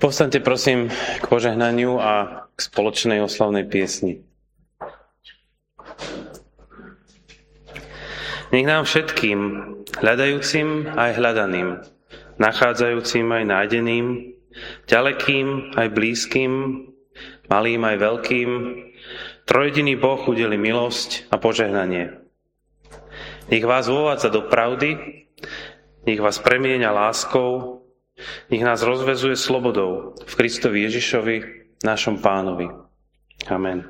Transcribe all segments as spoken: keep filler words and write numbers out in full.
Povstaňte prosím k požehnaniu a k spoločnej oslavnej piesni. Nech nám všetkým, hľadajúcim aj hľadaným, nachádzajúcim aj nájdeným, ďalekým aj blízkym, malým aj veľkým, trojjediný Boh udeli milosť a požehnanie. Nech vás vovádza do pravdy, nech vás premieňa láskou, nech nás rozväzuje slobodou v Kristovi Ježišovi, našom Pánovi. Amen.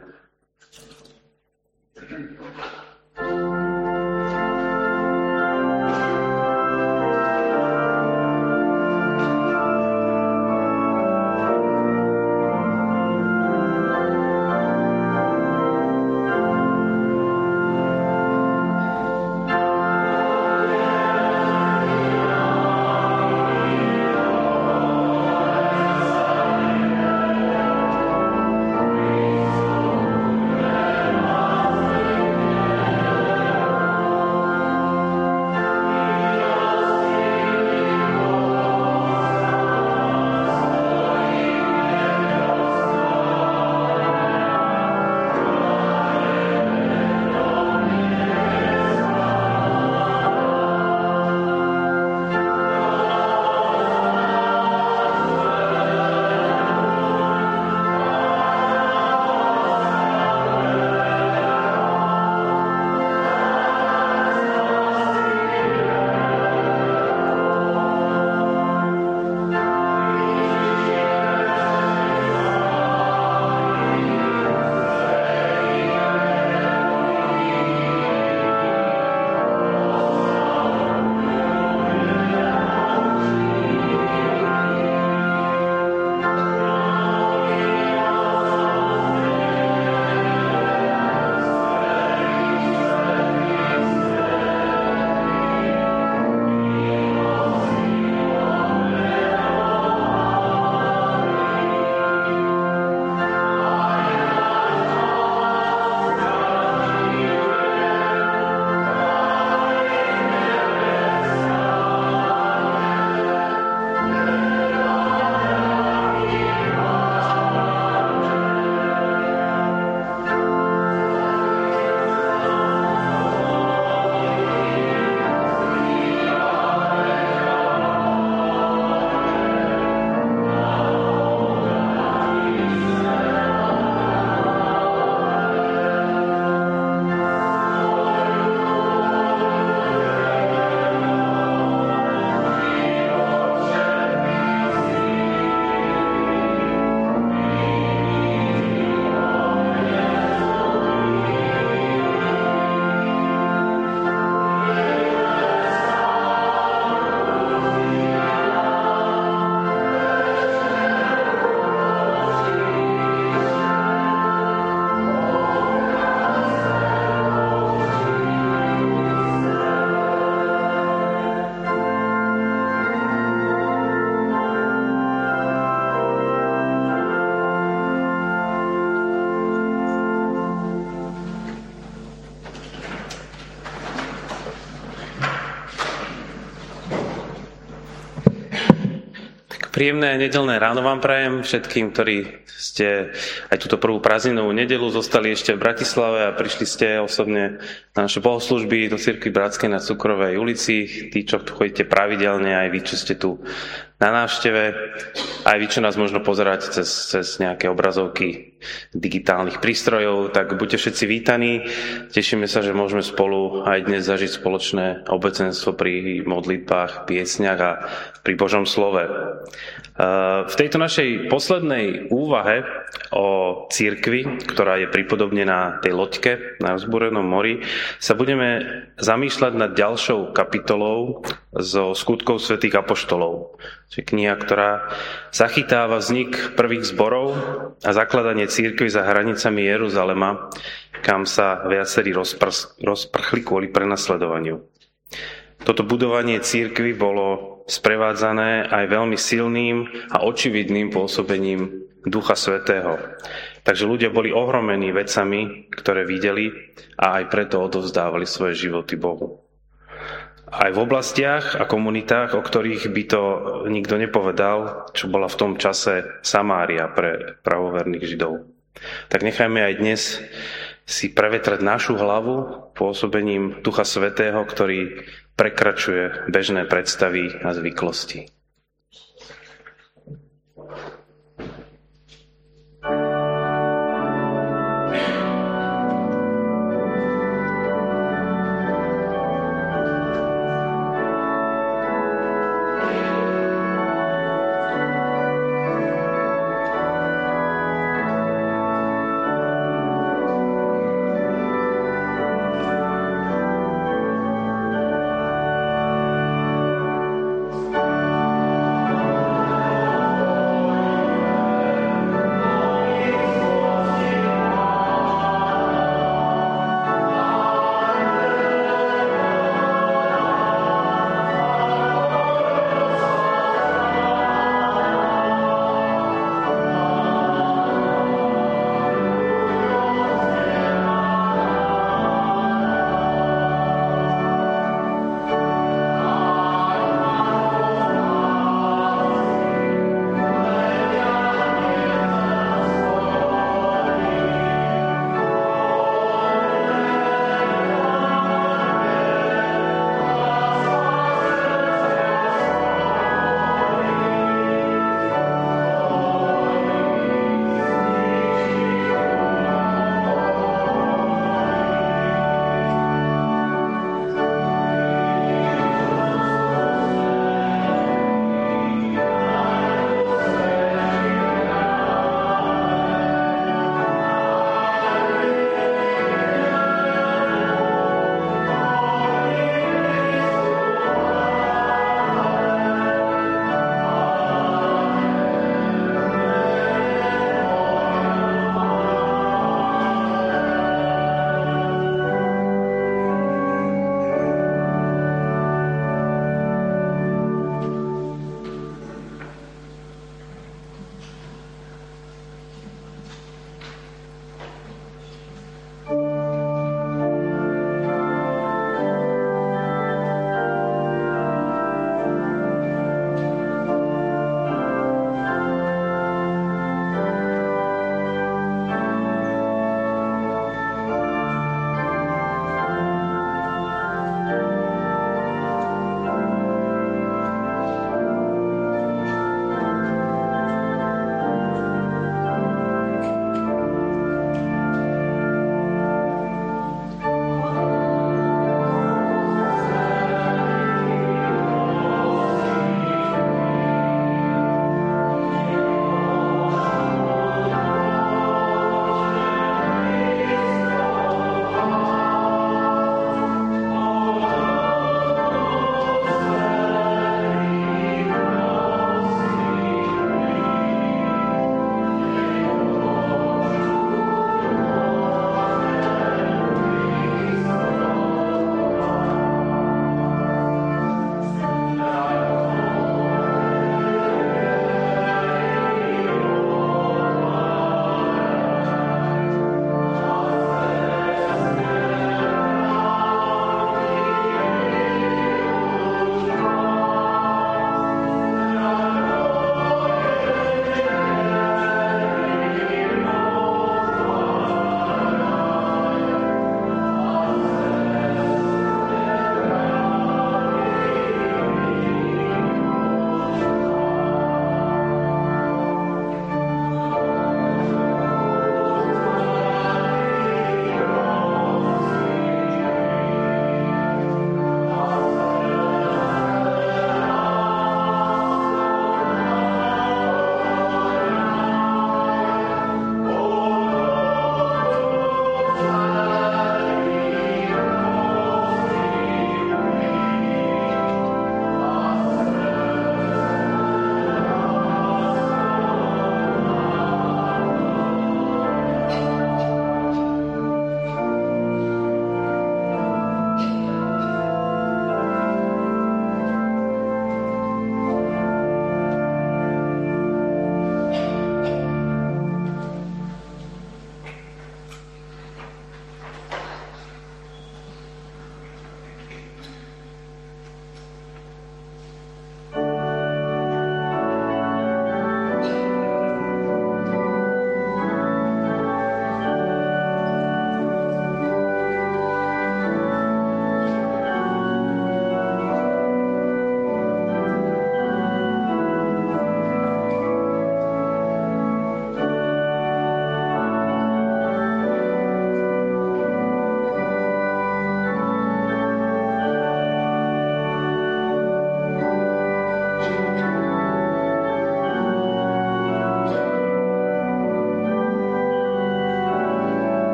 Príjemné nedeľné ráno vám prajem všetkým, ktorí ste aj túto prvú prázdninovú nedeľu zostali ešte v Bratislave a prišli ste osobne na naše bohoslúžby do cirkvi Bratskej na Cukrovej ulici. Tí, čo tu chodíte pravidelne, aj vy, čo ste tu na návšteve, aj vy, čo nás možno pozeráte cez, cez nejaké obrazovky digitálnych prístrojov, tak buďte všetci vítaní. Tešíme sa, že môžeme spolu aj dnes zažiť spoločné obecenstvo pri modlitbách, piesňach a pri Božom slove. V tejto našej poslednej úvahe o cirkvi, ktorá je pripodobnená tej loďke na vzbúrenom mori, sa budeme zamýšľať nad ďalšou kapitolou zo Skutkov svätých apoštolov. Čiže kniha, ktorá zachytáva vznik prvých zborov a zakladanie cirkvi za hranicami Jeruzalema, kam sa viacerí rozpr- rozprchli kvôli prenasledovaniu. Toto budovanie cirkvi bolo sprevádzané aj veľmi silným a očividným pôsobením Ducha Svätého. Takže ľudia boli ohromení vecami, ktoré videli, a aj preto odovzdávali svoje životy Bohu. aj v oblastiach a komunitách, o ktorých by to nikto nepovedal, čo bola v tom čase Samária pre pravoverných Židov. Tak nechajme aj dnes si prevetrať našu hlavu pôsobením Ducha Svätého, ktorý prekračuje bežné predstavy a zvyklosti.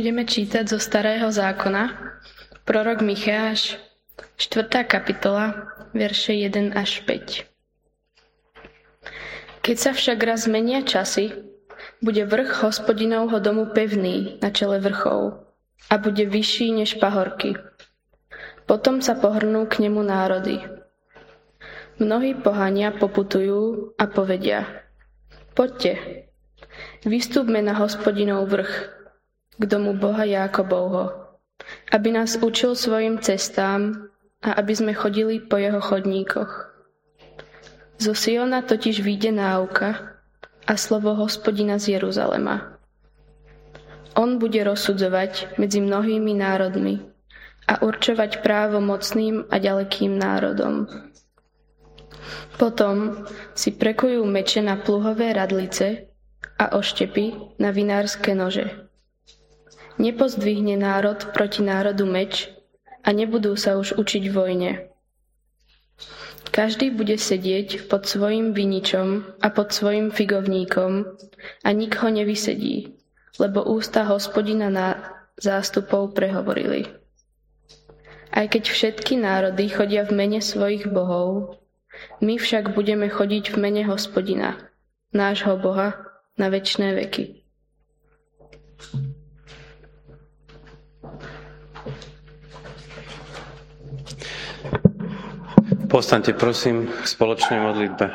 Budeme čítať zo Starého zákona, prorok Micháš, štvrtá kapitola, verše jeden až päť. Keď sa však raz zmenia časy, bude vrch Hospodinovho domu pevný na čele vrchov a bude vyšší než pahorky. Potom sa pohrnú k nemu národy. Mnohí pohania poputujú a povedia: Poďte, vystúpme na Hospodinov vrch, k domu Boha Jákobovho, aby nás učil svojim cestám a aby sme chodili po jeho chodníkoch. Zo Siona totiž vyjde náuka a slovo Hospodina z Jeruzalema. On bude rozsudzovať medzi mnohými národmi a určovať právo mocným a ďalekým národom. Potom si prekujú meče na pluhové radlice a oštepy na vinárske nože. Nepozdvihne národ proti národu meč a nebudú sa už učiť vojne. Každý bude sedieť pod svojim viničom a pod svojim figovníkom a nik ho nevysedí, lebo ústa Hospodina na zástupov prehovorili. Aj keď všetky národy chodia v mene svojich bohov, my však budeme chodiť v mene Hospodina, nášho Boha, na večné veky. Povstaňte prosím k spoločnej modlitbe.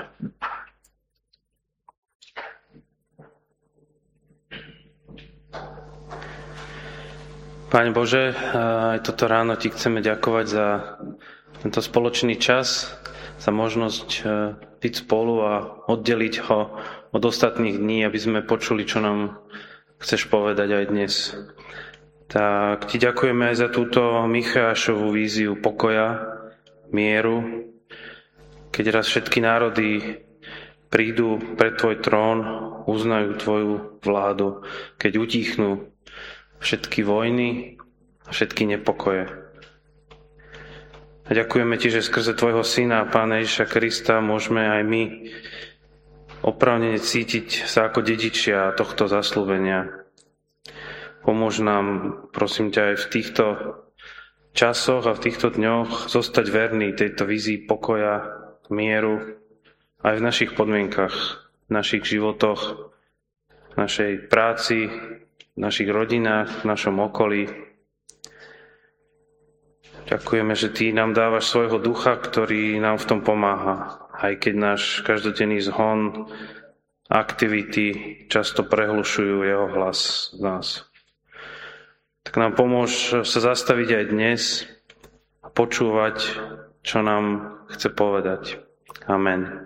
Pane Bože, aj toto ráno Ti chceme ďakovať za tento spoločný čas, za možnosť byť spolu a oddeliť ho od ostatných dní, aby sme počuli, čo nám chceš povedať aj dnes. Tak Ti ďakujeme aj za túto Michášovú víziu pokoja, mieru, keď raz všetky národy prídu pred Tvoj trón, uznajú Tvoju vládu, keď utichnú všetky vojny a všetky nepokoje. A ďakujeme Ti, že skrze Tvojho Syna, Pána Ježiša Krista, môžeme aj my oprávnene cítiť sa ako dedičia tohto zasľúbenia. Pomôž nám, prosím ťa, aj v týchto časoch a v týchto dňoch zostať verný tejto vízii pokoja, mieru, aj v našich podmienkach, v našich životoch, v našej práci, v našich rodinách, v našom okolí. Ďakujeme, že Ty nám dávaš svojho ducha, ktorý nám v tom pomáha, aj keď náš každodenný zhon, aktivity často prehlušujú jeho hlas z nás. Tak nám pomôž sa zastaviť aj dnes a počúvať, čo nám chce povedať. Amen.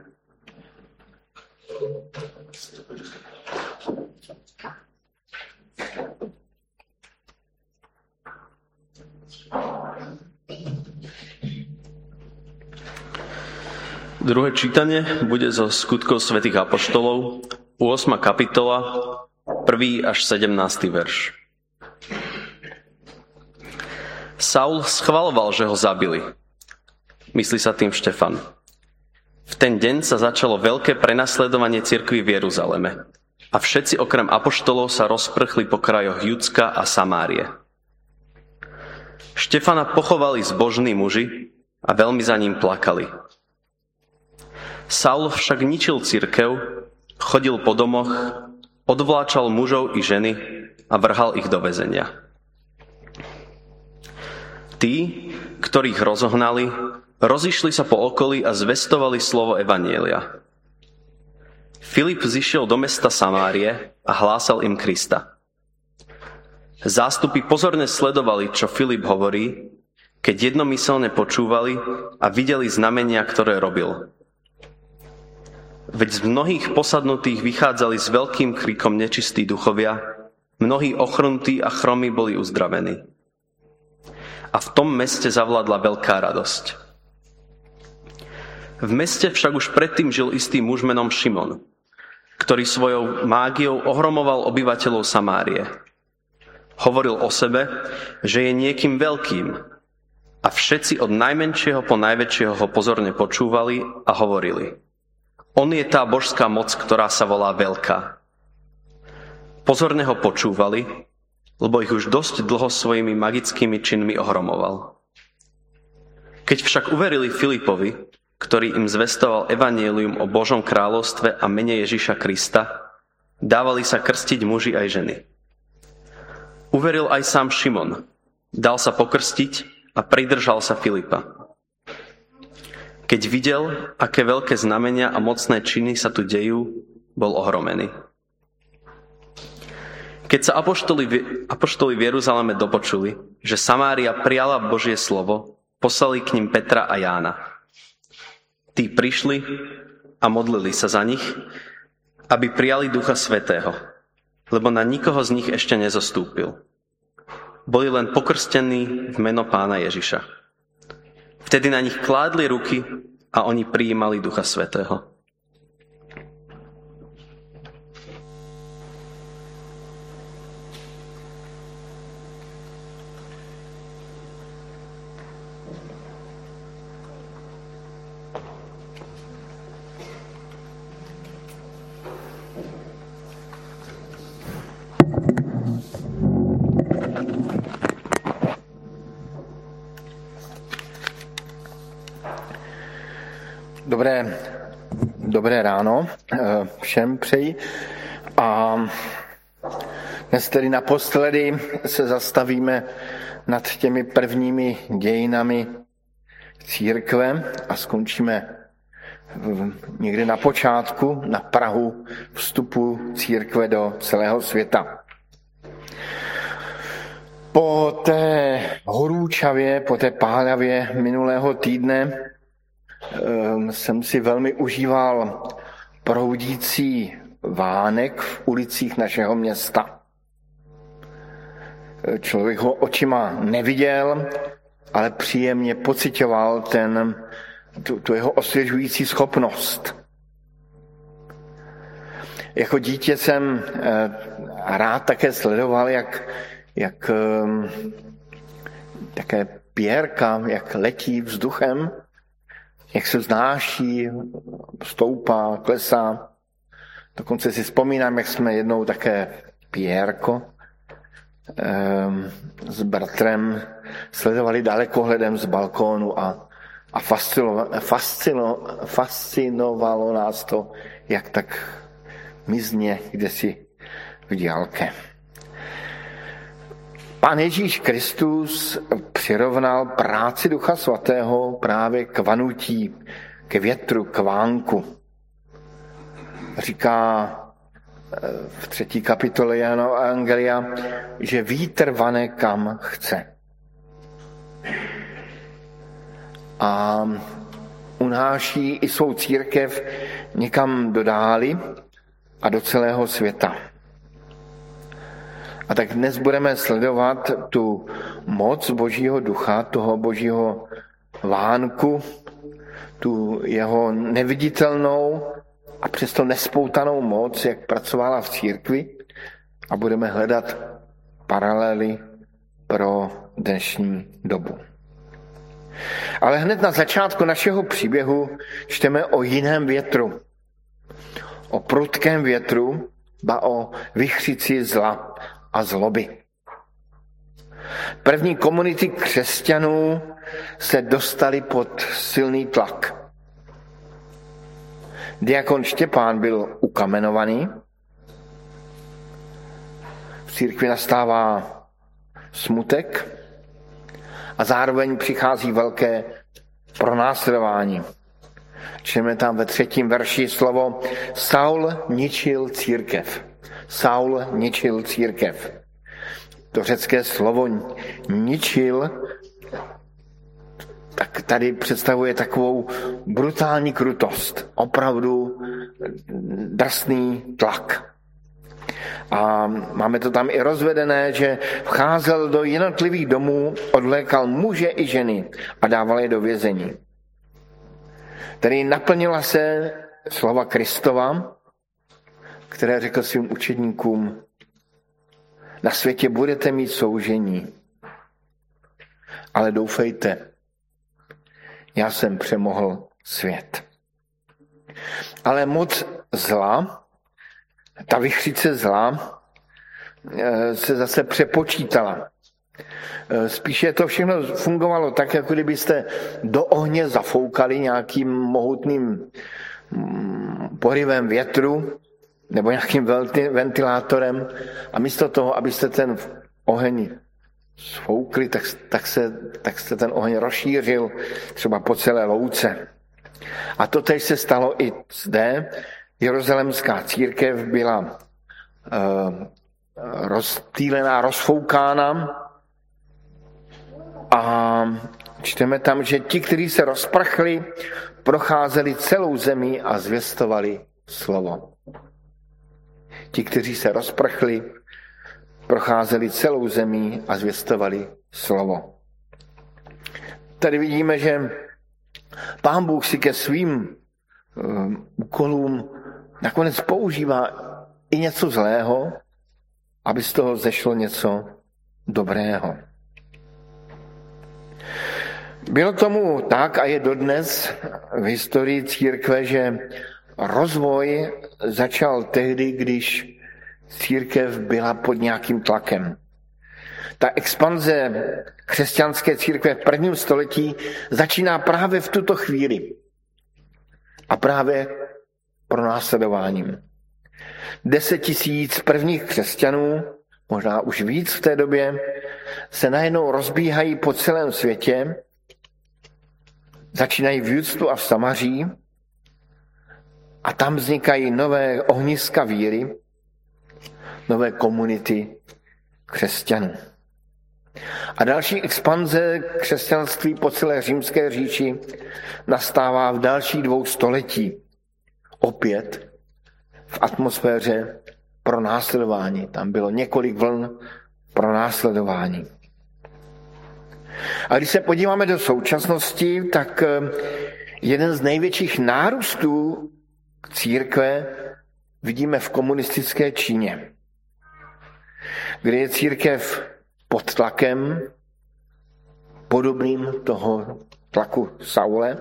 Druhé čítanie bude zo Skutkov svätých apoštolov, ôsma kapitola, prvý až sedemnásty verš. Saul schvaľoval, že ho zabili. Myslí sa tým Štefan. V ten deň sa začalo veľké prenasledovanie cirkvi v Jeruzaleme a všetci okrem apoštolov sa rozprchli po krajoch Judska a Samárie. Štefana pochovali zbožní muži a veľmi za ním plakali. Saul však ničil cirkev, chodil po domoch, odvláčal mužov i ženy a vrhal ich do väzenia. Tí, ktorých rozohnali, rozišli sa po okolí a zvestovali slovo evanjelia. Filip zišiel do mesta Samárie a hlásal im Krista. Zástupy pozorne sledovali, čo Filip hovorí, keď jednomyselne počúvali a videli znamenia, ktoré robil. Veď z mnohých posadnutých vychádzali s veľkým krikom nečistí duchovia, mnohí ochrnutí a chromí boli uzdravení. A v tom meste zavládla veľká radosť. V meste však už predtým žil istý muž menom Šimon, ktorý svojou mágiou ohromoval obyvateľov Samárie. Hovoril o sebe, že je niekým veľkým a všetci od najmenšieho po najväčšieho ho pozorne počúvali a hovorili: On je tá božská moc, ktorá sa volá Veľká. Pozorne ho počúvali lebo ich už dosť dlho svojimi magickými činmi ohromoval. Keď však uverili Filipovi, ktorý im zvestoval evanjelium o Božom kráľovstve a mene Ježiša Krista, dávali sa krstiť muži aj ženy. Uveril aj sám Šimon, dal sa pokrstiť a pridržal sa Filipa. Keď videl, aké veľké znamenia a mocné činy sa tu dejú, bol ohromený. Keď sa apoštoli, apoštoli v Jeruzaleme dopočuli, že Samária prijala Božie slovo, poslali k ním Petra a Jána. Tí prišli a modlili sa za nich, aby prijali Ducha Svätého, lebo na nikoho z nich ešte nezostúpil. Boli len pokrstení v meno Pána Ježiša. Vtedy na nich kládli ruky a oni prijímali Ducha Svätého. Dobré, dobré ráno všem přeji. A dnes tedy naposledy se zastavíme nad těmi prvními dějinami církve a skončíme někde na počátku, na prahu vstupu církve do celého světa. Po té horúčavě, po té pálavě minulého týdne jsem si velmi užíval proudící vánek v ulicích našeho města. Člověk ho očima neviděl, ale příjemně pociťoval ten, tu, tu jeho osvěžující schopnost. Jako dítě jsem rád také sledoval, jak, jak také pěrka, jak letí vzduchem, jak se vznáší, stoupá, klesá. Dokonce si vzpomínám, jak jsme jednou také pěrko um, s bratrem sledovali dalekohledem z balkónu a, a fascino, fascino, fascinovalo nás to, jak tak mizně kdesi v diálke. Pán Ježíš Kristus přirovnal práci Ducha Svatého právě k vanutí, k větru, k vánku. Říká v třetí kapitole Janova Evangelia, že vítr vane kam chce. A unáší i svou církev někam do dály a do celého světa. A tak dnes budeme sledovat tu moc Božího ducha, toho Božího vánku, tu jeho neviditelnou a přesto nespoutanou moc, jak pracovala v církvi, a budeme hledat paralely pro dnešní dobu. Ale hned na začátku našeho příběhu čteme o jiném větru. O prudkém větru, ba o vichřici zla a zloby. První komunity křesťanů se dostali pod silný tlak. Diakon Štěpán byl ukamenovaný. V církvi nastává smutek a zároveň přichází velké pronásledování. Čteme tam ve třetím verši slovo Saul ničil církev. Saul ničil církev. To řecké slovo ničil tak tady představuje takovou brutální krutost. Opravdu drsný tlak. A máme to tam i rozvedené, že vcházel do jednotlivých domů, odvlékal muže i ženy a dával je do vězení. Tedy naplnila se slova Kristova, které řekl svým učedníkům: na světě budete mít soužení, ale doufejte, já jsem přemohl svět. Ale moc zla, ta vichřice zla, se zase přepočítala. Spíše to všechno fungovalo tak, jako kdybyste do ohně zafoukali nějakým mohutným porivem větru nebo nějakým ventilátorem a místo toho, abyste ten oheň sfoukli, tak, tak, se, tak se ten oheň rozšířil třeba po celé louce. A to tež se stalo i zde. Jeruzalemská církev byla uh, rozptýlená, rozfoukána a čteme tam, že ti, kteří se rozprchli, procházeli celou zemi a zvěstovali slovo. Ti, kteří se rozprchli, procházeli celou zemi a zvěstovali slovo. Tady vidíme, že Pán Bůh si ke svým um, úkolům nakonec používá i něco zlého, aby z toho zešlo něco dobrého. Bylo tomu tak a je dodnes v historii církve, že rozvoj začal tehdy, když církev byla pod nějakým tlakem. Ta expanze křesťanské církve v prvním století začíná právě v tuto chvíli. A právě pronásledováním. Deset tisíc prvních křesťanů, možná už víc v té době, se najednou rozbíhají po celém světě, začínají v Judsku a v Samaří a tam vznikají nové ohniska víry, nové komunity křesťanů. A další expanze křesťanství po celé římské říši nastává v dalších dvou století. Opět v atmosféře pronásledování. Tam bylo několik vln pronásledování. A když se podíváme do současnosti, tak jeden z největších nárůstů církve vidíme v komunistické Číně, kde je církev pod tlakem, podobným toho tlaku Saule.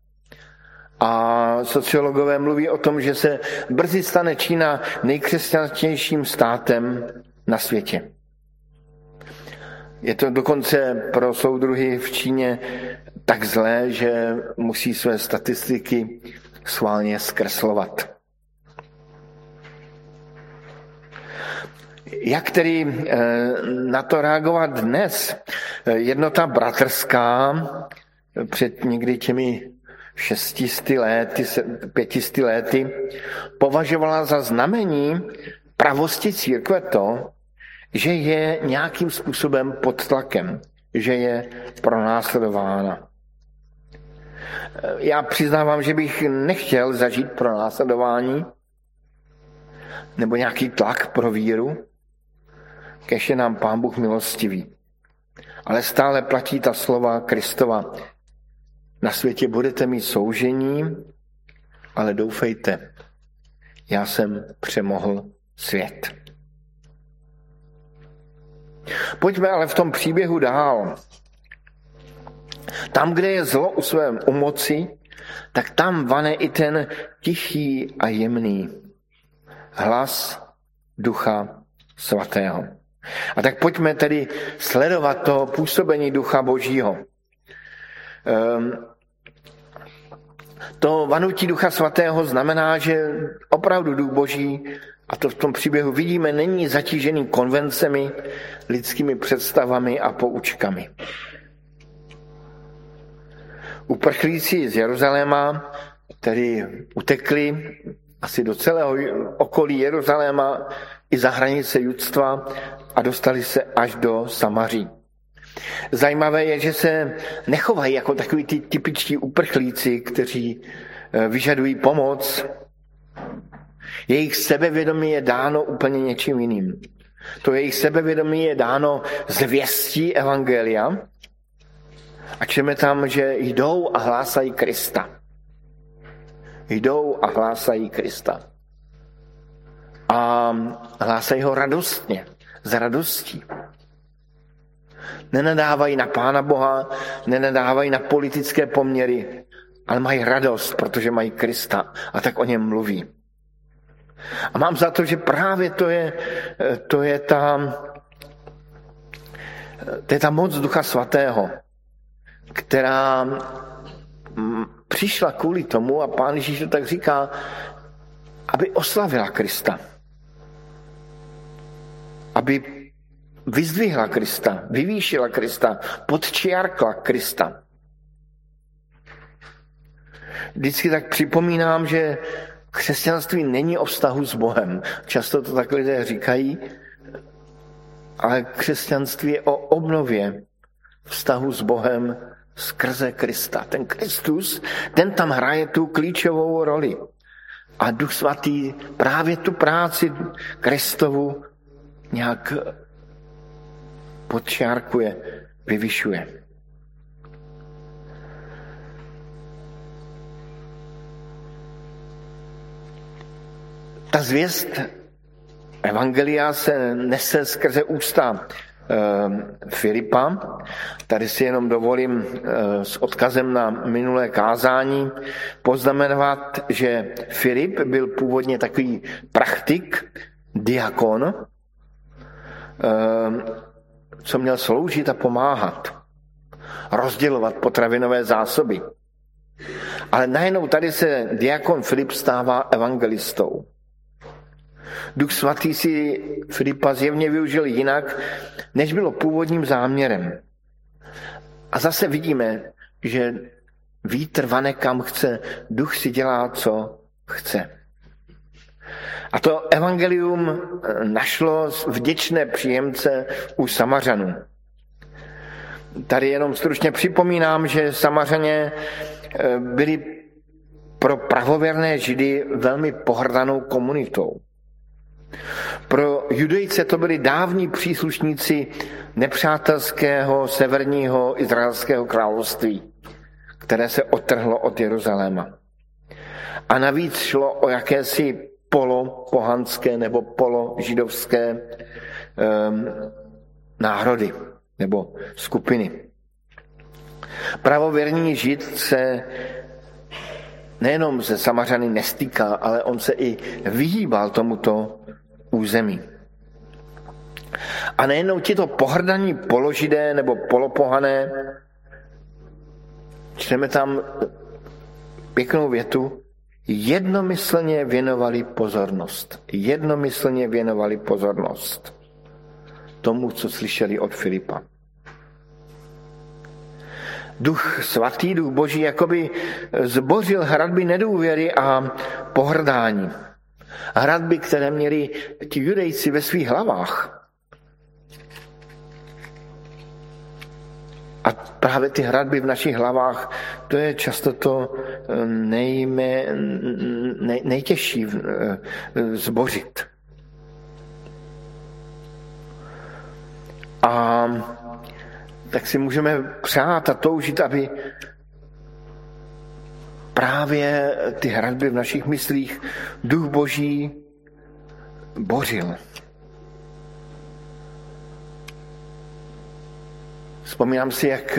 A sociologové mluví o tom, že se brzy stane Čína nejkřesťanštějším státem na světě. Je to dokonce pro soudruhy v Číně tak zlé, že musí své statistiky schválně zkreslovat. Jak tedy na to reagovat dnes? Jednota bratrská před někdy těmi šestisty lety, pětisty lety považovala za znamení pravosti církve to, že je nějakým způsobem pod tlakem, že je pronásledována. Já přiznávám, že bych nechtěl zažít pronásledování nebo nějaký tlak pro víru, kež je nám Pán Bůh milostivý. Ale stále platí ta slova Kristova. Na světě budete mít soužení, ale doufejte, já jsem přemohl svět. Pojďme ale v tom příběhu dál. Tam, kde je zlo u svém u moci, tak tam vane i ten tichý a jemný hlas Ducha Svatého. A tak pojďme tedy sledovat to působení Ducha Božího. Um, to vanutí Ducha Svatého znamená, že opravdu Duch Boží, a to v tom příběhu vidíme, není zatížený konvencemi, lidskými představami a poučkami. Uprchlíci z Jeruzaléma tedy utekli asi do celého okolí Jeruzaléma i za hranice judstva a dostali se až do Samaří. Zajímavé je, že se nechovají jako takový ty typičtí uprchlíci, kteří vyžadují pomoc. Jejich sebevědomí je dáno úplně něčím jiným. To jejich sebevědomí je dáno zvěstí evangelia a čteme tam, že jdou a hlásají Krista. Jdou a hlásají Krista. A hlásají ho radostně, s radostí. Nenadávají na Pána Boha, nenadávají na politické poměry, ale mají radost, protože mají Krista a tak o něm mluví. A mám za to, že právě to je, to je ta, to je ta moc Ducha Svatého, která přišla kvůli tomu, a Pán Ježíš to tak říká, aby oslavila Krista. Aby vyzdvihla Krista, vyvýšila Krista, podčiarkla Krista. Vždycky tak připomínám, že křesťanství není o vztahu s Bohem. Často to tak lidé říkají, ale křesťanství je o obnově vztahu s Bohem skrze Krista. Ten Kristus, ten tam hraje tu klíčovou roli. A Duch Svatý právě tu práci Kristovu nějak podčiarkuje, vyvyšuje. Ta zvěst evangelia se nese skrze ústa e, Filipa. Tady si jenom dovolím e, s odkazem na minulé kázání poznamenat, že Filip byl původně takový praktik, diakon, e, co měl sloužit a pomáhat, rozdělovat potravinové zásoby. Ale najednou tady se diakon Filip stává evangelistou. Duch Svatý si Filipa zjevně využil jinak, než bylo původním záměrem. A zase vidíme, že vítr vane kam chce, duch si dělá, co chce. A to evangelium našlo vděčné příjemce u Samařanů. Tady jenom stručně připomínám, že Samařané byli pro pravověrné Židy velmi pohrdanou komunitou. Pro Judejce to byli dávní příslušníci nepřátelského severního izraelského království, které se odtrhlo od Jeruzaléma. A navíc šlo o jakési polopohanské nebo položidovské um, národy nebo skupiny. Pravověrný Žid se nejenom se Samařany nestýká, ale on se i vyhýbal tomuto území. A nejenom tito pohrdaní položidé nebo polopohané, čteme tam pěknou větu, jednomyslně věnovali pozornost. Jednomyslně věnovali pozornost tomu, co slyšeli od Filipa. Duch Svatý, Duch Boží, jakoby zbořil hradby nedůvěry a pohrdání. Hradby, které měli ti Judejci ve svých hlavách. A právě ty hradby v našich hlavách, to je často to nejme, nej, nejtěžší zbořit. A tak si můžeme přát a toužit, aby právě ty hradby v našich myslích Duch Boží bořil. Vzpomínám si, jak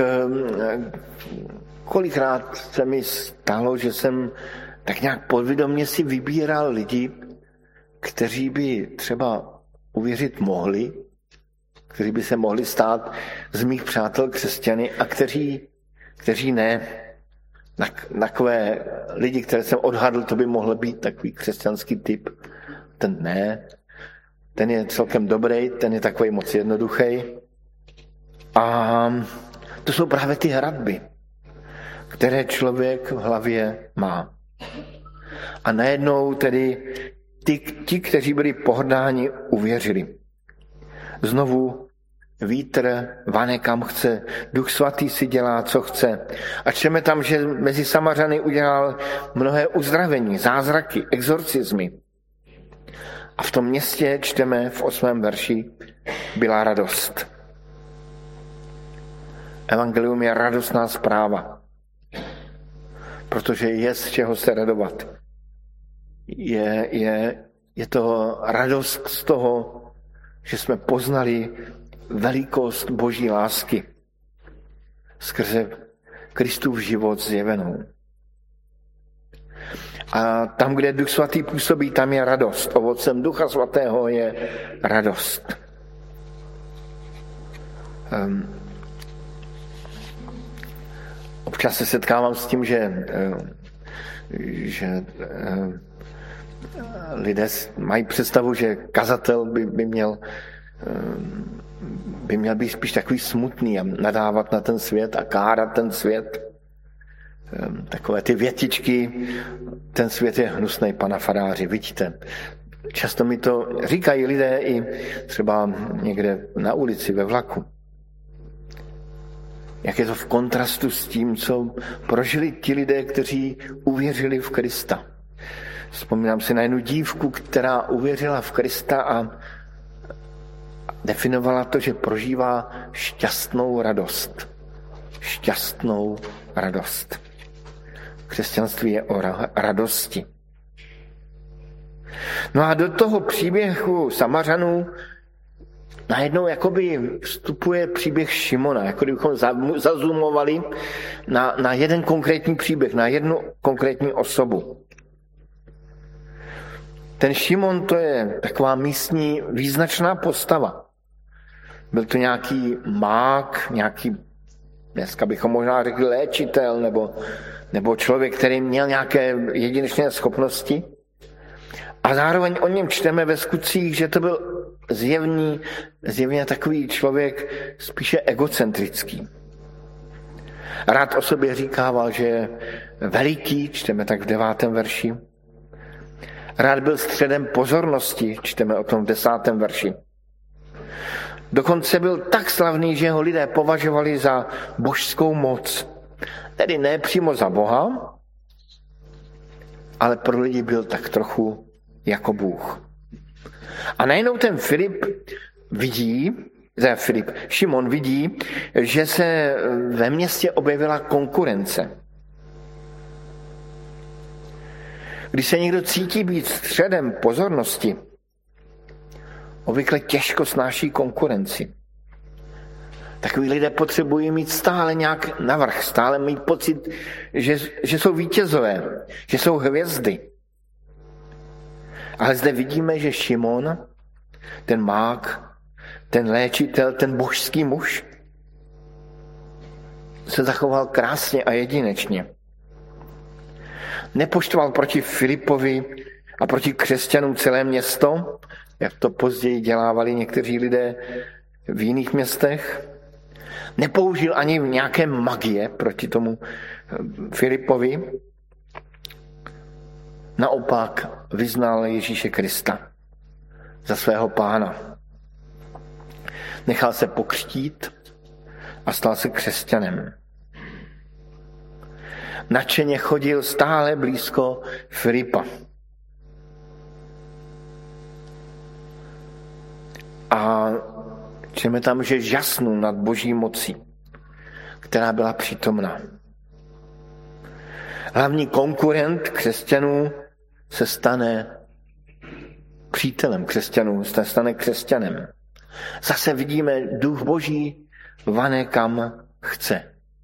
kolikrát se mi stalo, že jsem tak nějak podvědomě si vybíral lidi, kteří by třeba uvěřit mohli, kteří by se mohli stát z mých přátel křesťany a kteří, kteří ne. Na, takové lidi, které jsem odhadl, to by mohl být takový křesťanský typ. Ten ne. Ten je celkem dobrý, ten je takový moc jednoduchý. A to jsou právě ty hradby, které člověk v hlavě má. A najednou tedy ty, ti, kteří byli pohrdáni, uvěřili. Znovu vítr vane kam chce, Duch Svatý si dělá, co chce. A čteme tam, že mezi Samařany udělal mnohé uzdravení, zázraky, exorcismy. A v tom městě čteme v osmém verši byla radost. Evangelium je radostná zpráva, protože je z čeho se radovat. Je, je, je to radost z toho, že jsme poznali velikost Boží lásky skrze Kristův život zjevenou. A tam, kde Duch Svatý působí, tam je radost. Ovocem Ducha Svatého je radost. Um, občas se setkávám s tím, že, že lidé mají představu, že kazatel by, by měl by měl být spíš takový smutný a nadávat na ten svět a kárat ten svět. Takové ty větičky, ten svět je hnusnej, pana faráři, vidíte. Často mi to říkají lidé i třeba někde na ulici, ve vlaku. Jak je to v kontrastu s tím, co prožili ti lidé, kteří uvěřili v Krista. Vzpomínám si na jednu dívku, která uvěřila v Krista a definovala to, že prožívá šťastnou radost. Šťastnou radost. Křesťanství je o radosti. No a do toho příběhu Samařanů najednou jakoby vstupuje příběh Šimona, jako kdybychom zazumovali na, na jeden konkrétní příběh, na jednu konkrétní osobu. Ten Šimon, to je taková místní význačná postava. Byl to nějaký mák, nějaký, dneska bychom možná řekli léčitel, nebo, nebo člověk, který měl nějaké jedinečné schopnosti. A zároveň o něm čteme ve skutcích, že to byl zjevný, zjevně takový člověk spíše egocentrický. Rád o sobě říkával, že je veliký, čteme tak v devátém verši. Rád byl středem pozornosti, čteme o tom v desátém verši. Dokonce byl tak slavný, že ho lidé považovali za božskou moc. Tedy ne přímo za Boha, ale pro lidi byl tak trochu jako Bůh. A najednou ten Filip vidí, ne Filip, Šimon vidí, že se ve městě objevila konkurence. Když se někdo cítí být středem pozornosti, obvykle těžko snáší konkurenci. Takoví lidé potřebují mít stále nějak navrch, stále mít pocit, že, že jsou vítězové, že jsou hvězdy. Ale zde vidíme, že Šimon, ten mák, ten léčitel, ten božský muž, se zachoval krásně a jedinečně. Nepoštval proti Filipovi a proti křesťanům celé město, jak to později dělávali někteří lidé v jiných městech. Nepoužil ani nějaké magie proti tomu Filipovi. Naopak vyznal Ježíše Krista za svého pána. Nechal se pokřtít a stal se křesťanem. Nadšeně chodil stále blízko Filipa. A čteme tam, že žasnul nad boží mocí, která byla přítomná. Hlavní konkurent křesťanů se stane přítelem křesťanů, se stane křesťanem. Zase vidíme, duch boží vane kam chce.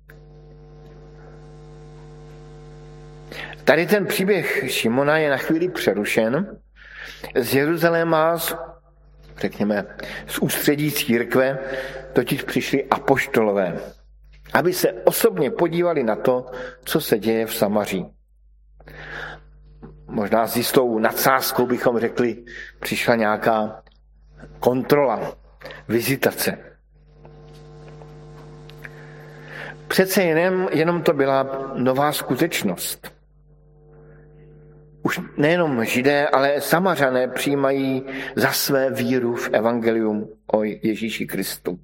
Tady ten příběh Šimona je na chvíli přerušen. Z Jeruzaléma, řekněme, z ústředí církve, totiž přišli apoštolové, aby se osobně podívali na to, co se děje v Samaří. Možná s jistou nadsázkou bychom řekli, přišla nějaká kontrola, vizitace. Přece jenom, jenom to byla nová skutečnost. Už nejenom Židé, ale Samařané přijímají za své víru v evangelium o Ježíši Kristu.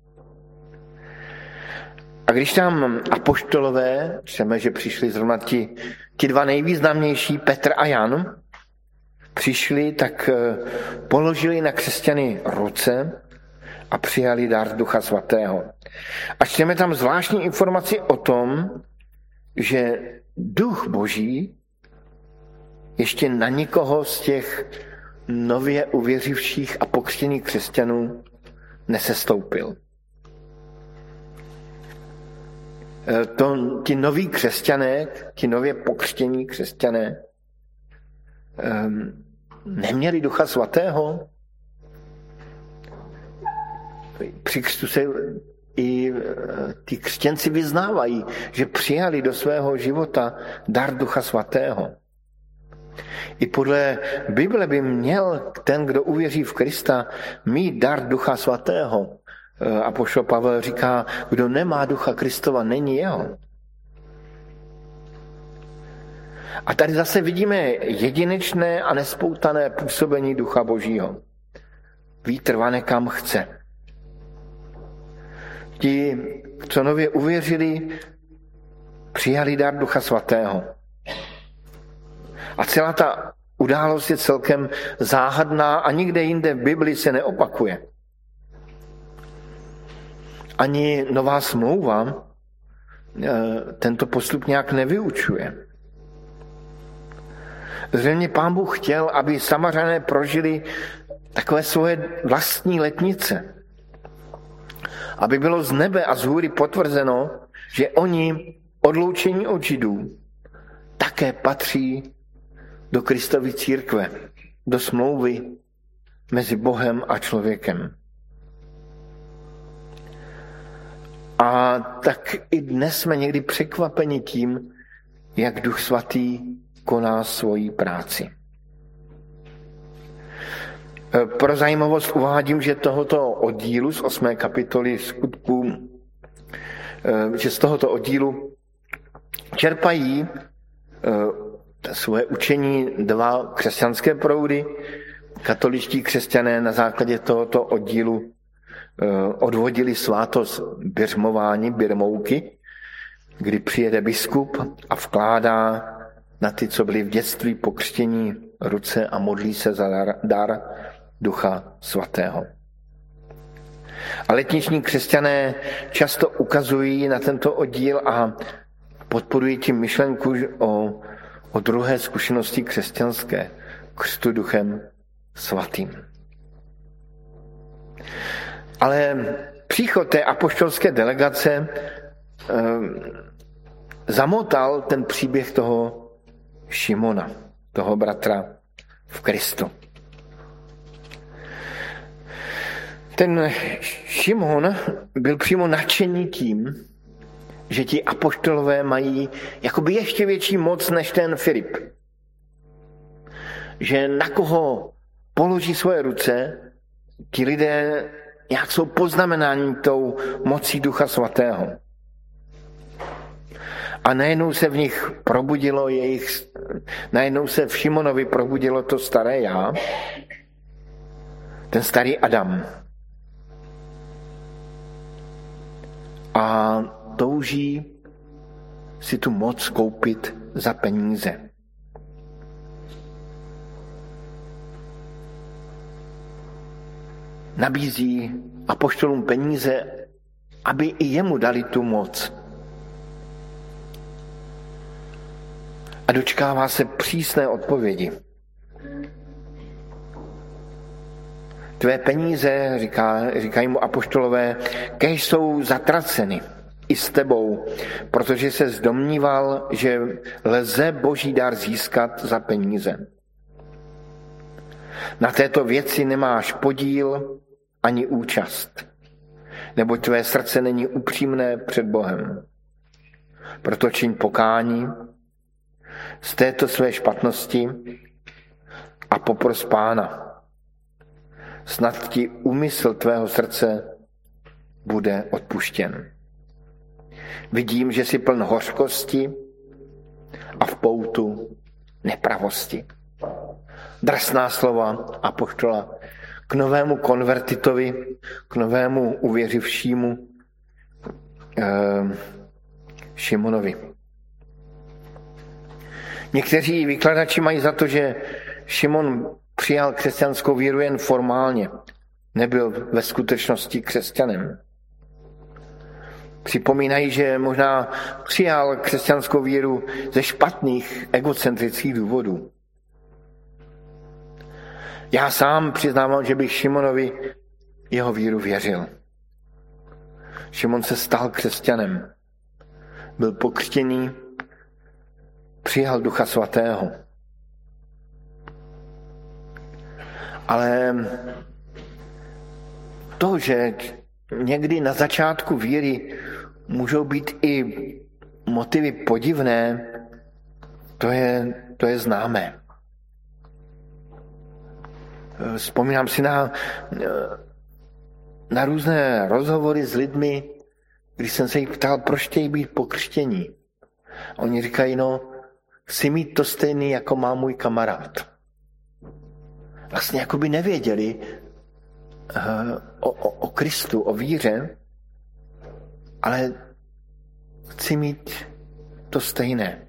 A když tam apoštolové, čteme, že přišli zrovna ti, ti dva nejvýznamnější, Petr a Jan, přišli, tak položili na křesťany ruce a přijali dar Ducha Svatého. A čteme tam zvláštní informaci o tom, že Duch Boží ještě na nikoho z těch nově uvěřivších a pokřtěných křesťanů nesestoupil. To, ti noví křesťané, ti nově pokřtění křesťané, um, neměli Ducha Svatého? Při křtu se i ty křesťanci vyznávají, že přijali do svého života dar Ducha Svatého. I podle Bible by měl ten, kdo uvěří v Krista, mít dar Ducha Svatého. Apoštol Pavel říká, kdo nemá Ducha Kristova, není jeho. A tady zase vidíme jedinečné a nespoutané působení Ducha Božího. Vítr vane kam chce. Ti, co nově uvěřili, přijali dar Ducha Svatého. A celá ta událost je celkem záhadná a nikde jinde v Bibli se neopakuje. Ani Nová smlouva tento postup nějak nevyučuje. Zřejmě Pán Bůh chtěl, aby Samařané prožili takové svoje vlastní letnice. Aby bylo z nebe a z hůry potvrzeno, že oni, odloučení od Židů, také patří do Kristovy církve, do smlouvy mezi Bohem a člověkem. A tak i dnes jsme někdy překvapeni tím, jak Duch Svatý koná svoji práci. Pro zajímavost uvádím, že tohoto oddílu z osmé kapitoly Skutků, že z tohoto oddílu čerpají svoje učení dva křesťanské proudy. Katoličtí křesťané na základě tohoto oddílu odvodili svátost biřmování, birmouky, kdy přijede biskup a vkládá na ty, co byli v dětství pokřtění, ruce a modlí se za dar, dar Ducha Svatého. A letniční křesťané často ukazují na tento oddíl a podporují tím myšlenku o, o druhé zkušenosti křesťanské, křtu Duchem Svatým. Ale příchod té apoštolské delegace eh, zamotal ten příběh toho Šimona, toho bratra v Kristu. Ten Šimon byl přímo nadšený tím, že ti apoštolové mají jakoby ještě větší moc než ten Filip. Že na koho položí svoje ruce, ti lidé jak jsou poznamenáni tou mocí Ducha Svatého. A najednou se v nich probudilo jejich, najednou se v Šimonovi probudilo to staré já, ten starý Adam. A touží si tu moc koupit za peníze. Nabízí apoštolům peníze, aby i jemu dali tu moc. A dočkává se přísné odpovědi. Tvé peníze, říká, říkají mu apoštolové, kéž jsou zatraceny i s tebou, protože se zdomníval, že lze boží dar získat za peníze. Na této věci nemáš podíl ani účast, neboť tvé srdce není upřímné před Bohem. Proto čiň pokání z této své špatnosti a popros Pána. Snad ti úmysl tvého srdce bude odpuštěn. Vidím, že jsi pln hořkosti a v poutu nepravosti. Drsná slova apoštola k novému konvertitovi, k novému uvěřivšímu eh, Šimonovi. Někteří vykladači mají za to, že Šimon přijal křesťanskou víru jen formálně, nebyl ve skutečnosti křesťanem. Připomínají, že možná přijal křesťanskou víru ze špatných egocentrických důvodů. Já sám přiznávám, že bych Šimonovi jeho víru věřil. Šimon se stal křesťanem. Byl pokřtěný, přijal Ducha Svatého. Ale to, že někdy na začátku víry můžou být i motivy podivné, to je, to je známé. Vzpomínám si na, na různé rozhovory s lidmi, když jsem se jich ptal, proč chtějí být pokřtění. Oni říkají, no, chci mít to stejný, jako má můj kamarád. Vlastně jako by nevěděli uh, o, o, o Kristu, o víře, ale chci mít to stejné.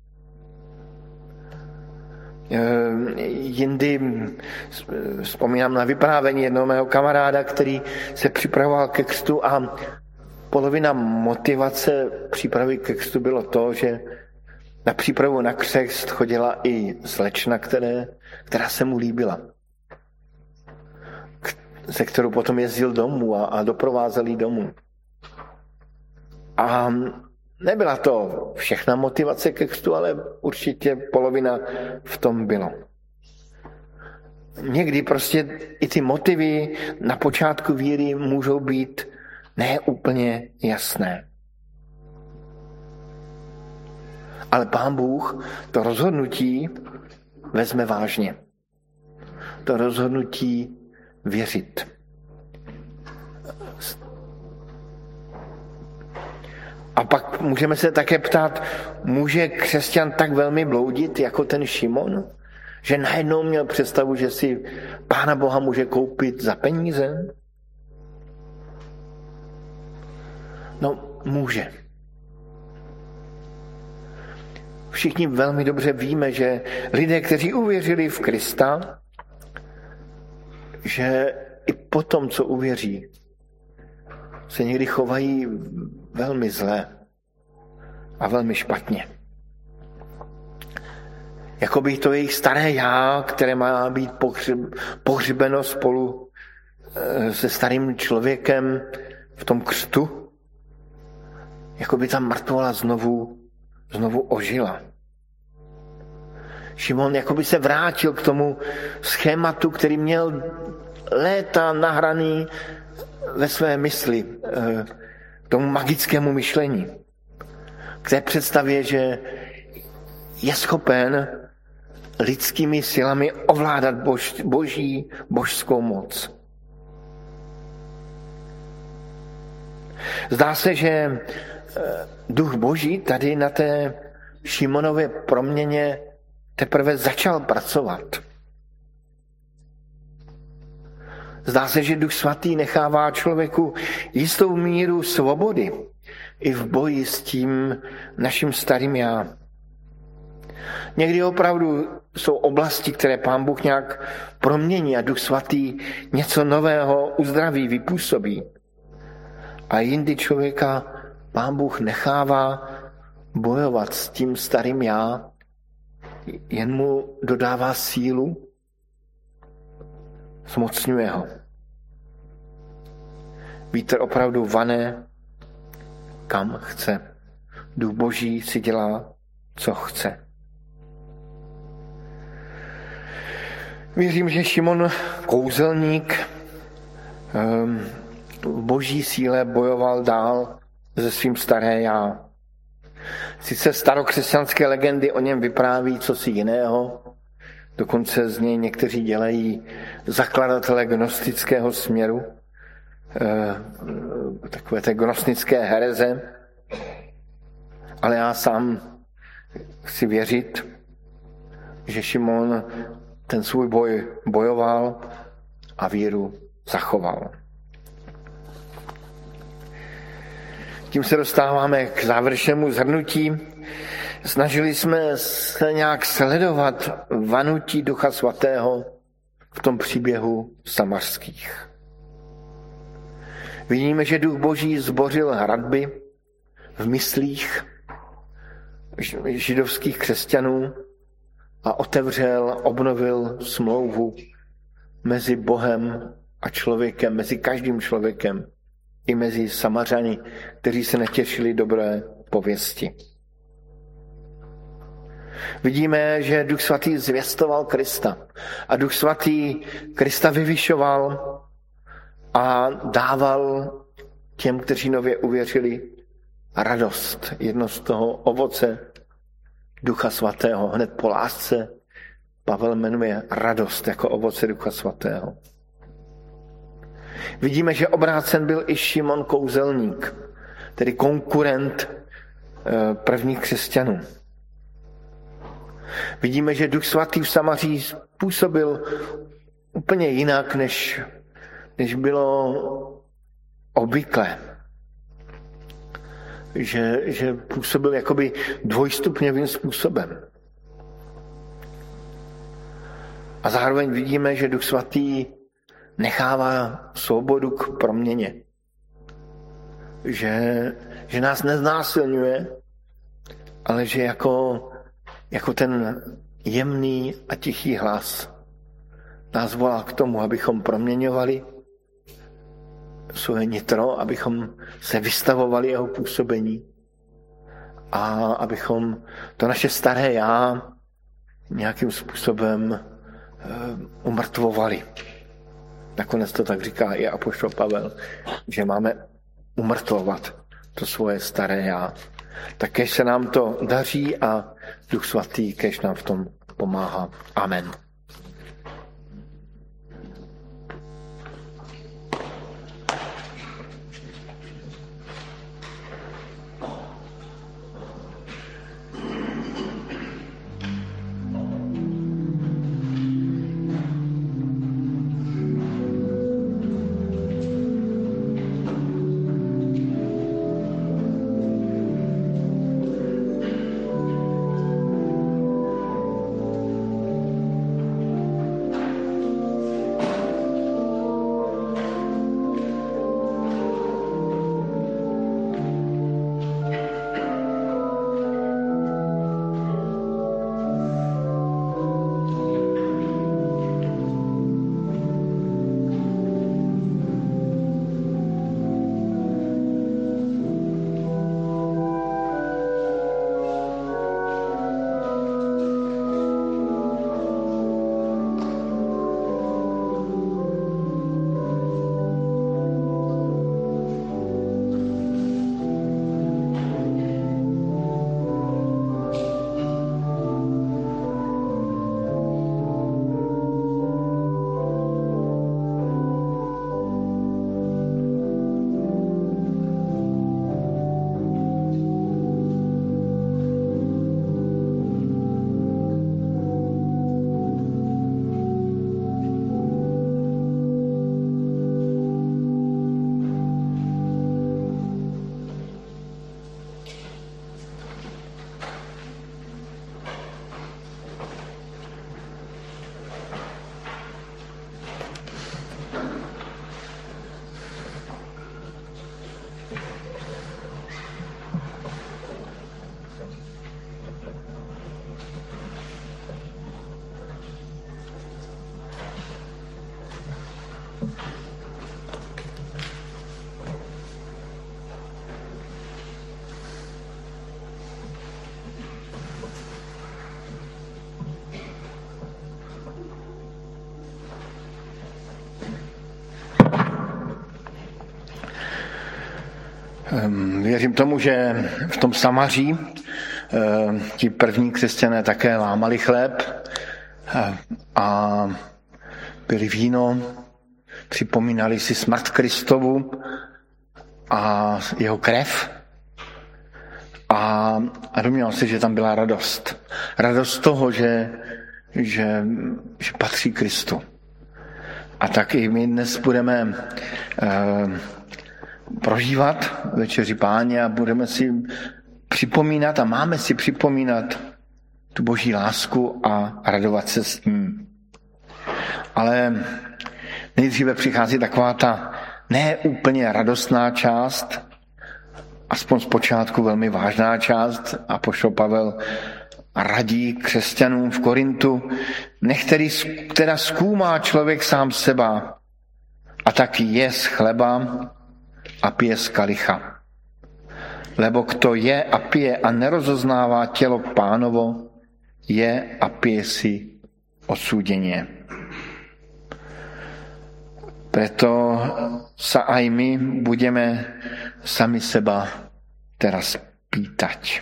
Uh, jindy vzpomínám na vyprávění jednoho mého kamaráda, který se připravoval ke křtu a polovina motivace přípravy ke křtu bylo to, že na přípravu na křest chodila i slečna, které, která se mu líbila, se kterou potom jezdil domů a, a doprovázel jí domů. A nebyla to všechna motivace ke křtu, ale určitě polovina v tom bylo. Někdy prostě i ty motivy na počátku víry můžou být ne úplně jasné. Ale Pán Bůh to rozhodnutí vezme vážně. To rozhodnutí věřit. A pak můžeme se také ptát, může křesťan tak velmi bloudit jako ten Šimon? Že najednou měl představu, že si Pána Boha může koupit za peníze? No, může. Všichni velmi dobře víme, že lidé, kteří uvěřili v Krista, že i po tom, co uvěří, se někdy chovají velmi zle a velmi špatně. Jakoby to jejich staré já, které má být pohřbeno spolu se starým člověkem v tom křtu, jakoby ta mrtvola znovu, znovu ožila. Šimon jakoby se vrátil k tomu schématu, který měl léta nahraný ve své mysli, k tomu magickému myšlení, k té představě, že je schopen lidskými silami ovládat bož, boží, božskou moc. Zdá se, že duch boží tady na té Šimonově proměně teprve začal pracovat. Zdá se, že Duch Svatý nechává člověku jistou míru svobody i v boji s tím naším starým já. Někdy opravdu jsou oblasti, které Pán Bůh nějak promění a Duch Svatý něco nového uzdraví, vypůsobí. A jindy člověka Pán Bůh nechává bojovat s tím starým já, jen mu dodává sílu, zmocňuje ho. Vítr opravdu vane, kam chce. Duch Boží si dělá, co chce. Věřím, že Šimon kouzelník v boží síle bojoval dál se svým staré já. Sice starokřesťanské legendy o něm vypráví cosi jiného, dokonce z něj někteří dělají zakladatele gnostického směru, takové té gnostické hereze, ale já sám chci věřit, že Šimon ten svůj boj bojoval a víru zachoval. Tím se dostáváme k závěrečnému shrnutí. Snažili jsme se nějak sledovat vanutí Ducha Svatého v tom příběhu samařských. Vidíme, že Duch Boží zbořil hradby v myslích židovských křesťanů a otevřel, obnovil smlouvu mezi Bohem a člověkem, mezi každým člověkem, i mezi Samařany, kteří se netěšili dobré pověsti. Vidíme, že Duch Svatý zvěstoval Krista a Duch Svatý Krista vyvyšoval a dával těm, kteří nově uvěřili, radost. Jedno z toho ovoce Ducha Svatého. Hned po lásce Pavel jmenuje radost jako ovoce Ducha Svatého. Vidíme, že obrácen byl i Šimon Kouzelník, tedy konkurent prvních křesťanů. Vidíme, že Duch Svatý v Samaří působil úplně jinak, než, než bylo obvyklé. Že, že působil jakoby dvojstupňovým způsobem. A zároveň vidíme, že Duch Svatý nechává svobodu k proměně. Že, že nás neznásilňuje, ale že jako, jako ten jemný a tichý hlas nás volá k tomu, abychom proměňovali svoje nitro, abychom se vystavovali jeho působení a abychom to naše staré já nějakým způsobem umrtvovali. Nakonec to tak říká i apoštol Pavel, že máme umrtvovat to svoje staré já. Tak kež se nám to daří a Duch Svatý kež nám v tom pomáhá. Amen. Věřím tomu, že v tom Samaří ti první křesťané také lámali chléb a pili víno, připomínali si smrt Kristovu a jeho krev a, a domníval se, že tam byla radost. Radost toho, že, že, že patří Kristu. A tak i my dnes budeme eh, prožívat večeři Páně a budeme si připomínat a máme si připomínat tu boží lásku a radovat se s ním. Ale nejdříve přichází taková ta neúplně radostná část, aspoň zpočátku velmi vážná část. Apoštol Pavel radí křesťanům v Korintu, nech tedy, teda zkoumá člověk sám seba a taky je z chleba a pije z kalicha. Lebo kdo je a pije a nerozoznává tělo Pánovo, je a pije si odsúdenie. Preto sa aj my budeme sami seba teraz pýtať.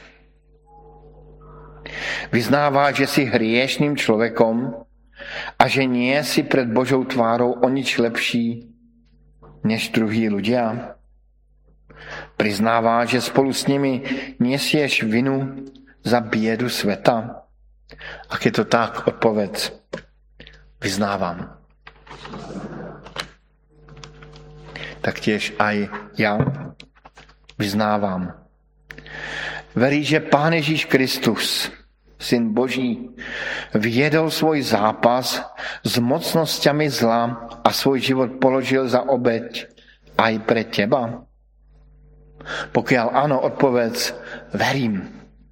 Vyznáváš, že si hriešným človekom a že nie si pred Božou tvárou o nič lepší než druhí ľudia? Priznáváš, že spolu s nimi nesieš vinu za biedu sveta? Ak je to tak, odpovedz. Vyznávam. Taktiež aj ja vyznávam. Verí, že Pán Ježíš Kristus, Syn Boží, viedol svoj zápas s mocnosťami zla a svoj život položil za obeť aj pre teba? Pokiaľ áno, odpovedz, verím.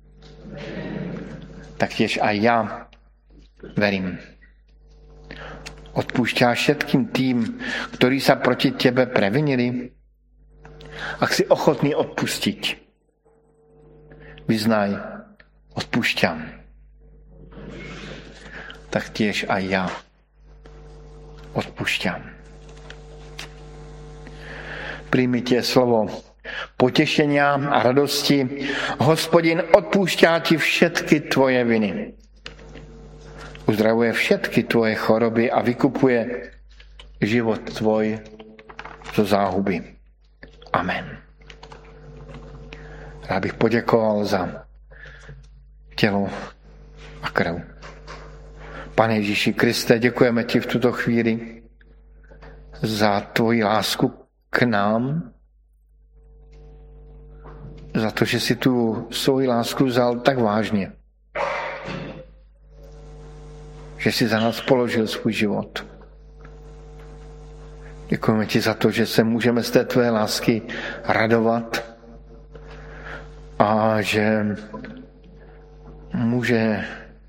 Taktiež aj ja verím. Odpúšťáš všetkým tým, ktorí sa proti tebe previnili? Ak si ochotný odpustiť, vyznaj, odpúšťam. Taktiež aj ja odpúšťam. Príjmite slovo potešenia a radosti. Hospodin odpúšťá ti všetky tvoje viny. Uzdravuje všetky tvoje choroby a vykupuje život tvoj zo záhuby. Amen. Rád bych poděkoval za tělo a krv. Pane Ježíši Kriste, děkujeme ti v tuto chvíli za tvoji lásku k nám, za to, že si tu svoji lásku vzal tak vážně, že si za nás položil svůj život. Děkujeme ti za to, že se můžeme z té tvé lásky radovat a že může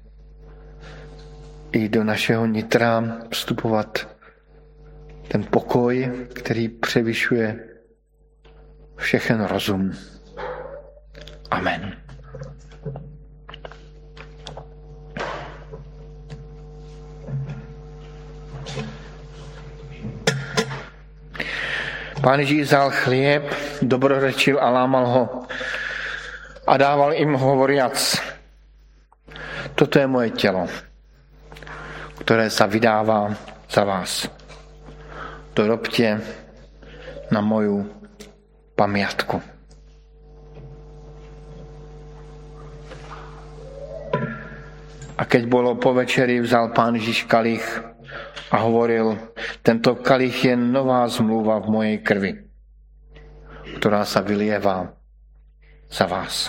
i do našeho nitra vstupovat ten pokoj, který převyšuje všechen rozum. Amen. Pán Ježíš vzal chlieb, dobrorečil a lámal ho a dával jim hovoriac: toto je moje tělo, které se vydává za vás. To robte na moju pamiatku. A keď bolo po večeri, vzal Pán Ježíš kalich a hovoril: tento kalich je nová zmluva v mojej krvi, ktorá sa vylieva za vás.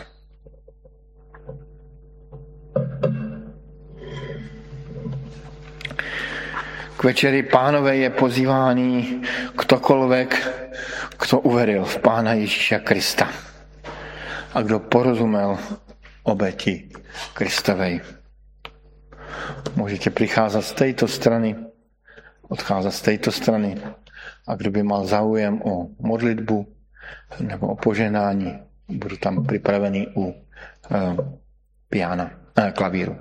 K večeri Pánové je pozývaný ktokoľvek, kto uveril v Pána Ježíša Krista a kdo porozumel obeti Kristovej. Můžete přicházet z této strany, odcházet z této strany, a kdo by mal záujem o modlitbu nebo o poženání, budu tam připravený u uh, piana, uh, klavíru.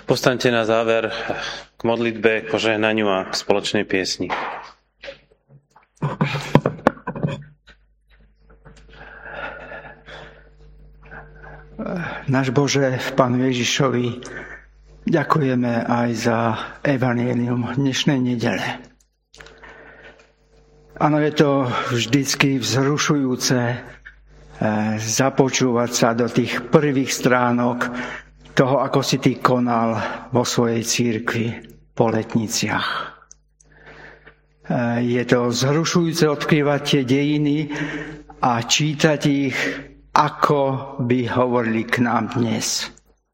Postaňte na záver k modlitbe, k požehnaniu a k spoločnej piesni. Náš Bože, v Pánu Ježišovi, ďakujeme aj za evanjelium dnešnej nedele. Áno, je to vždycky vzrušujúce započúvať sa do tých prvých stránok toho, ako si ty konal vo svojej cirkvi po Letniciach. Je to vzrušujúce odkrývať tie dejiny a čítať ich, ako by hovorili k nám dnes.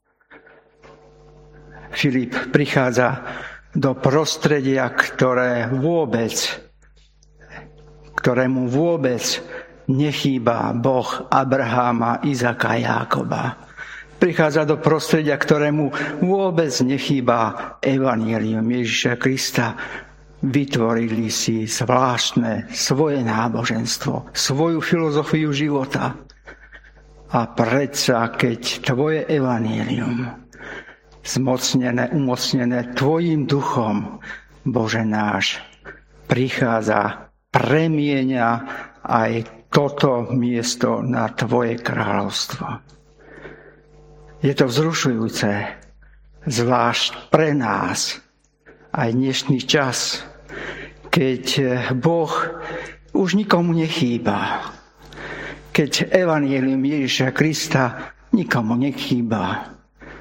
Filip prichádza do prostredia, ktoré vôbec, ktorému vôbec nechýba Boh Abraháma, Izaka a Jákoba. Prichádza do prostredia, ktorému vôbec nechýba evanjelium Ježiša Krista. Vytvorili si zvláštne svoje náboženstvo, svoju filozofiu života. A predsa, keď tvoje evanjelium, zmocnené, umocnené tvojim duchom, Bože náš, prichádza, premieňa aj toto miesto na tvoje kráľovstvo. Je to vzrušujúce, zvlášť pre nás, aj dnešný čas, keď Boh už nikomu nechýba, keď evanjelium Ježiša Krista nikomu nechýba.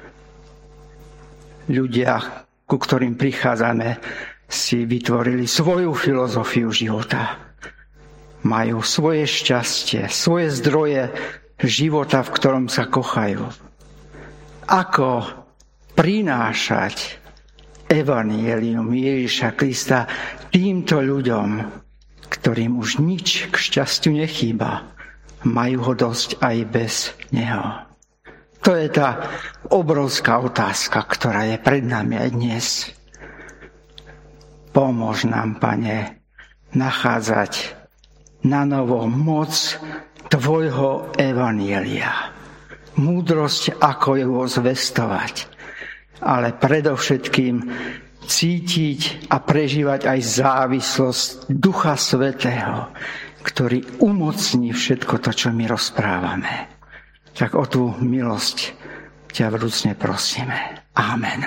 Ľudia, ku ktorým prichádzame, si vytvorili svoju filozofiu života. Majú svoje šťastie, svoje zdroje života, v ktorom sa kochajú. Ako prinášať evanjelium Ježiša Krista týmto ľuďom, ktorým už nič k šťastiu nechýba, majú ho dosť aj bez neho. To je tá obrovská otázka, ktorá je pred nami aj dnes. Pomôž nám, Pane, nachádzať na novo moc tvojho evanjelia. Múdrosť, ako ju zvestovať, ale predovšetkým cítiť a prežívať aj závislosť Ducha Svätého, ktorý umocní všetko to, čo my rozprávame. Tak o tú milosť ťa vrúcne prosíme. Amen.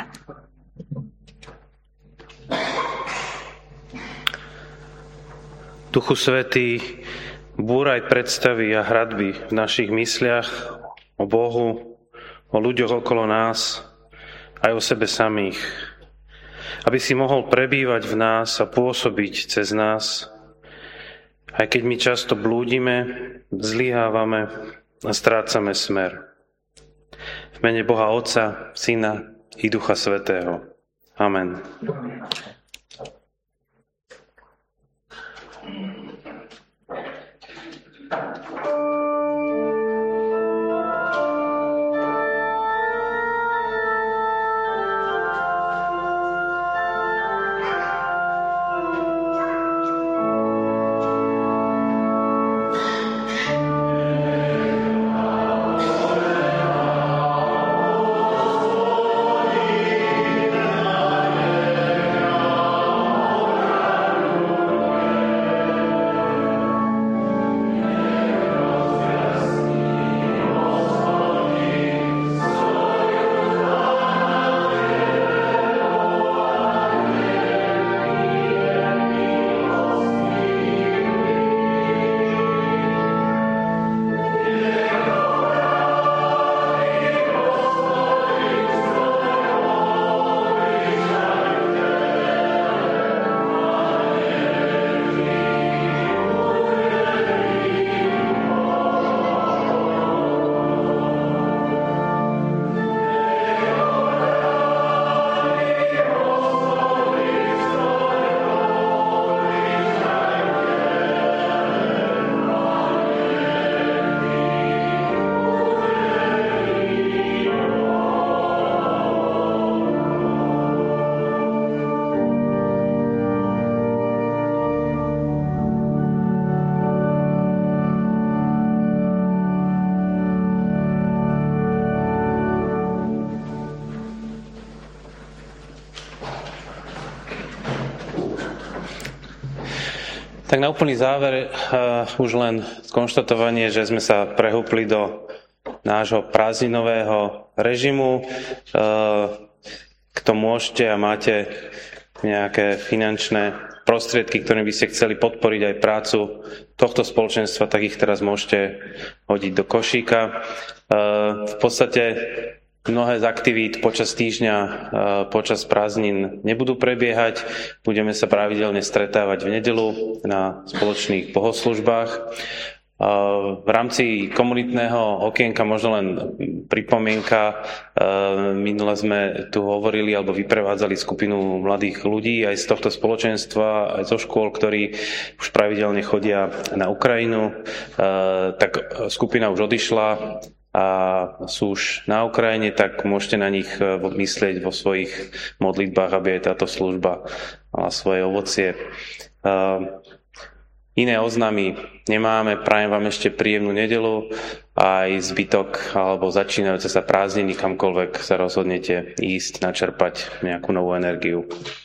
Duchu Svätý, búraj predstavy a hradby v našich mysliach o Bohu, o ľuďoch okolo nás, aj o sebe samých. Aby si mohol prebývať v nás a pôsobiť cez nás, aj keď my často blúdime, zlyhávame a strácame smer. V mene Boha Otca, Syna i Ducha Svätého. Amen. Tak na úplný záver uh, už len skonštatovanie, že sme sa prehúpli do nášho prázdninového režimu. Uh, kto môžete a máte nejaké finančné prostriedky, ktorými by ste chceli podporiť aj prácu tohto spoločenstva, tak ich teraz môžete hodiť do košíka. Uh, v podstate mnohé z aktivít počas týždňa, počas prázdnin nebudú prebiehať. Budeme sa pravidelne stretávať v nedeľu na spoločných bohoslužbách. V rámci komunitného okienka možno len pripomienka. Minule sme tu hovorili alebo vyprevádzali skupinu mladých ľudí aj z tohto spoločenstva, aj zo škôl, ktorí už pravidelne chodia na Ukrajinu. Tak skupina už odišla a sú už na Ukrajine, tak môžete na nich myslieť vo svojich modlitbách, aby aj táto služba mala svoje ovocie. Iné oznámy nemáme, prajem vám ešte príjemnú nedeľu a aj zbytok alebo začínajúce sa prázdniny, kamkoľvek sa rozhodnete ísť, načerpať nejakú novú energiu.